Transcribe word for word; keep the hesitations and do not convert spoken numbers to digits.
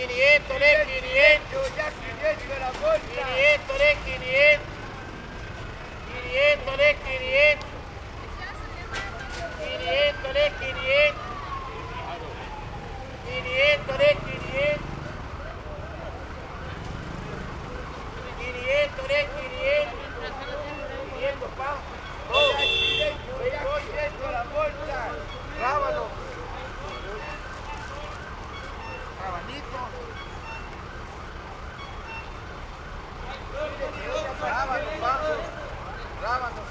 quinientos, le quinientos. Ya quinientos la bolsa. quinientos, le quinientos. quinientos, le quinientos. quinientos, le quinientos. quinientos, le quinientos. quinientos, le quinientos. quinientos, pa. Ya quinientos, ya quinientos la bolsa. Rábano. Rabanito. Rábano, pa. Rábano.